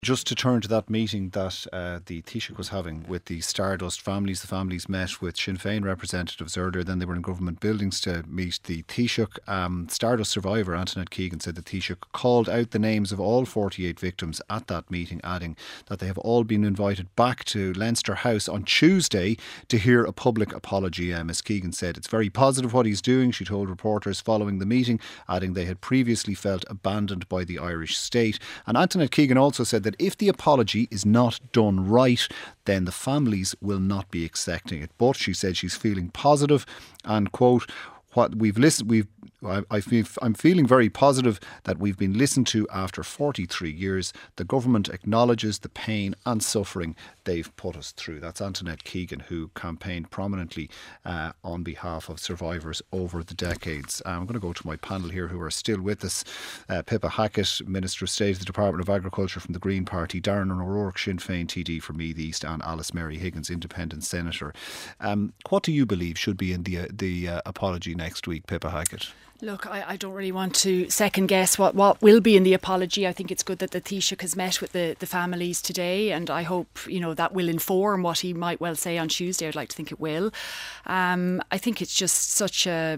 Just to turn to that meeting that the Taoiseach was having with the Stardust families. The families met with Sinn Féin representatives earlier. Then they were in government buildings to meet the Taoiseach. Stardust survivor Antoinette Keegan said the Taoiseach called out the names of all 48 victims at that meeting, adding that they have all been invited back to Leinster House on Tuesday to hear a public apology. Ms Keegan said it's very positive what he's doing, she told reporters following the meeting, adding they had previously felt abandoned by the Irish state. And Antoinette Keegan also said that if the apology is not done right, then the families will not be accepting it. But she said she's feeling positive and, quote, what we've listened, I'm feeling very positive that we've been listened to after 43 years. The government acknowledges the pain and suffering they've put us through. That's Antoinette Keegan, who campaigned prominently on behalf of survivors over the decades. I'm going to go to my panel here who are still with us. Pippa Hackett, Minister of State of the Department of Agriculture from the Green Party, Darren O'Rourke, Sinn Féin TD for Meath East, and Alice Mary Higgins, Independent Senator. What do you believe should be in the apology next week, Pippa Hackett? Look, I don't really want to second guess what will be in the apology. I think it's good that the Taoiseach has met with the families today, and I hope that will inform what he might well say on Tuesday. I'd like to think it will. I think it's just such a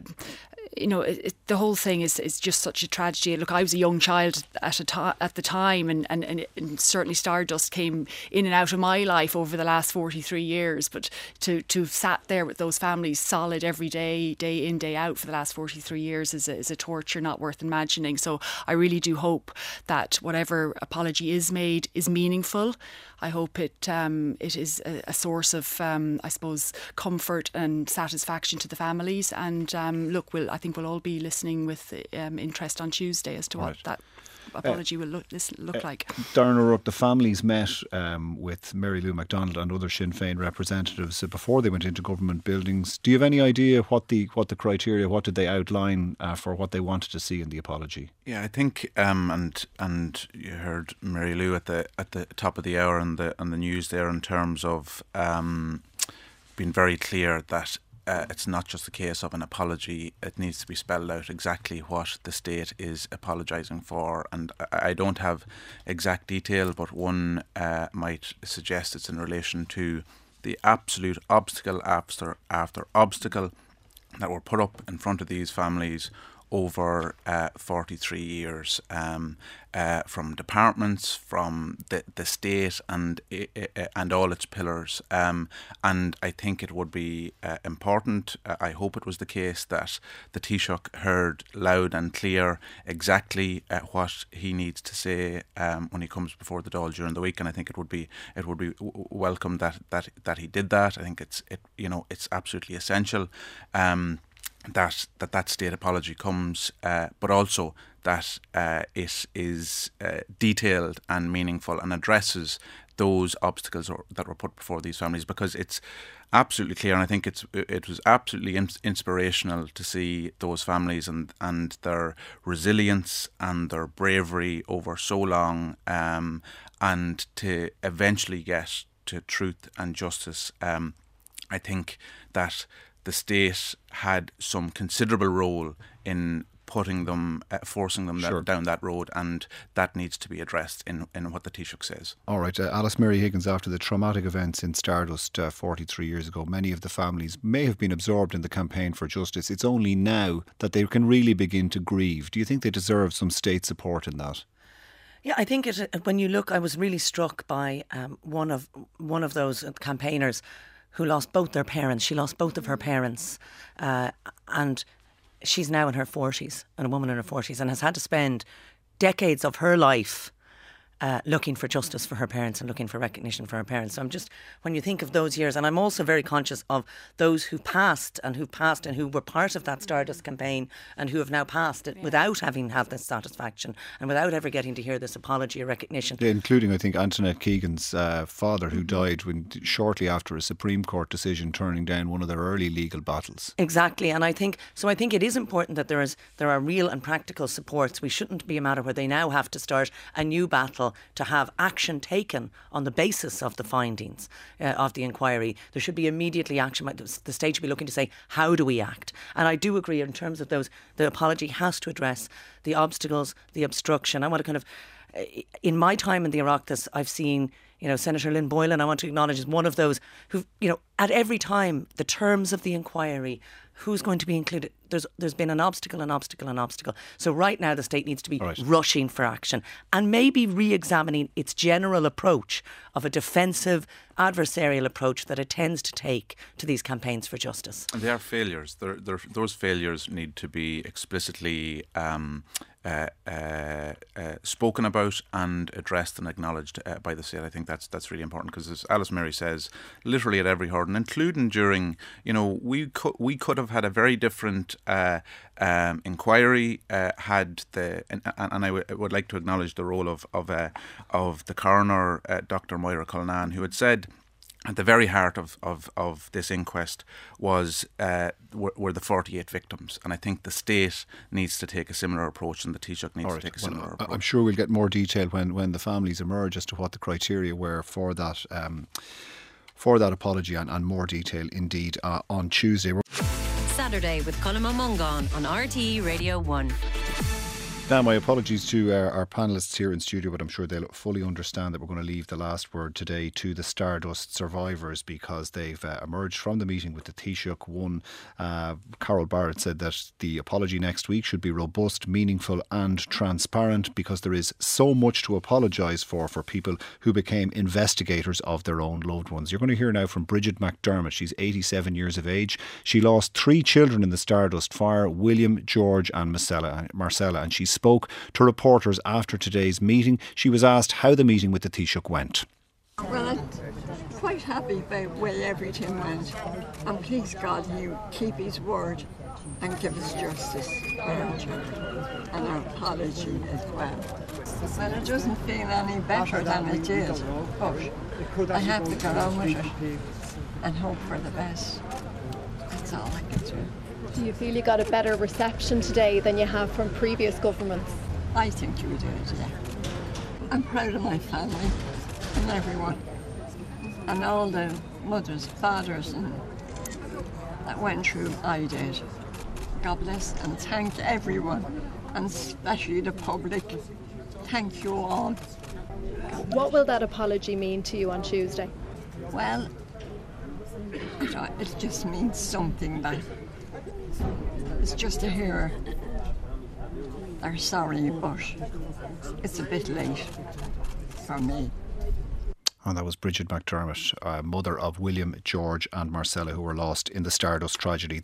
the whole thing is just such a tragedy. Look, I was a young child at the time, and certainly Stardust came in and out of my life over the last 43 years. But to have sat there with those families solid every day, day in, day out for the last 43 years is a torture not worth imagining. So I really do hope that whatever apology is made is meaningful. I hope it is a source of, I suppose, comfort and satisfaction to the families. And look, I think we'll all be listening with interest on Tuesday as to what that apology will look like. Darren O'Rourke, the families met with Mary Lou MacDonald and other Sinn Féin representatives before they went into government buildings. Do you have any idea what the criteria, what did they outline for what they wanted to see in the apology? Yeah, I think and you heard Mary Lou at the top of the hour on the news there in terms of being very clear that it's not just a case of an apology. It needs to be spelled out exactly what the state is apologising for. And I don't have exact detail, but one might suggest it's in relation to the absolute obstacle after obstacle that were put up in front of these families over 43 years, from departments, from the state and all its pillars. And I think it would be important, I hope it was the case, that the Taoiseach heard loud and clear exactly what he needs to say when he comes before the Dáil during the week. And I think it would be welcome that he did that. I think it's absolutely essential. That state apology comes, but also that it is detailed and meaningful and addresses those obstacles that were put before these families, because it's absolutely clear, and I think it was absolutely inspirational to see those families and their resilience and their bravery over so long, and to eventually get to truth and justice. I think that the state had some considerable role in putting them, forcing them down that road, and that needs to be addressed in what the Taoiseach says. All right, Alice Mary Higgins, after the traumatic events in Stardust 43 years ago, many of the families may have been absorbed in the campaign for justice. It's only now that they can really begin to grieve. Do you think they deserve some state support in that? Yeah, I think when you look, I was really struck by one of those campaigners who lost both their parents. She lost both of her parents, and she's now in her 40s, and a woman in her 40s, and has had to spend decades of her life looking for justice for her parents and looking for recognition for her parents. So I'm just, when you think of those years, and I'm also very conscious of those who passed and who were part of that Stardust campaign and who have now passed it without having had this satisfaction and without ever getting to hear this apology or recognition. Yeah, including, I think, Antoinette Keegan's father, who died shortly after a Supreme Court decision turning down one of their early legal battles. Exactly, and I think it is important that there are real and practical supports. We shouldn't be a matter where they now have to start a new battle to have action taken on the basis of the findings of the inquiry. There should be immediately action. The state should be looking to say, how do we act? And I do agree in terms of those, the apology has to address the obstacles, the obstruction. I want to kind of in my time in the Oireachtas, I've seen, Senator Lynn Boylan, I want to acknowledge, is one of those who, at every time, the terms of the inquiry, who's going to be included, there's been an obstacle. So right now the state needs to be rushing for action and maybe re-examining its general approach of a defensive, adversarial approach that it tends to take to these campaigns for justice. And they are failures. Those failures need to be explicitly spoken about and addressed and acknowledged by the state. I think that's really important, because, as Alice Mary says, literally at every hurdle, including during, we could have had a very different inquiry had and I would like to acknowledge the role of the coroner, Dr. Moira Cullinan, who had said at the very heart of this inquest were the 48 victims. And I think the state needs to take a similar approach, and the Taoiseach needs to take a similar approach. I'm sure we'll get more detail when the families emerge as to what the criteria were for that apology, and more detail indeed on Tuesday. Saturday with Colm O'Mungan on RTE Radio 1. Now, my apologies to our panellists here in studio, but I'm sure they'll fully understand that we're going to leave the last word today to the Stardust survivors, because they've emerged from the meeting with the Taoiseach. One, Carol Barrett, said that the apology next week should be robust, meaningful and transparent, because there is so much to apologise for people who became investigators of their own loved ones. You're going to hear now from Bridget McDermott. She's 87 years of age. She lost 3 children in the Stardust fire, William, George and Marcella, and she spoke to reporters after today's meeting. She was asked how the meeting with the Taoiseach went. Well, I'm quite happy about the way everything went, and please God, you keep his word and give us justice for our children, and our apology as well. Well, it doesn't feel any better than it did, but I have to get on with it and hope for the best. That's all I can do. Do you feel you got a better reception today than you have from previous governments? I think you did, yeah. I'm proud of my family and everyone, and all the mothers, fathers, and that went through I did. God bless, and thank everyone, and especially the public. Thank you all. What will that apology mean to you on Tuesday? Well, it just means something, that it's just to hear they're sorry, but it's a bit late for me. And that was Bridget McDermott, mother of William, George and Marcella, who were lost in the Stardust tragedy.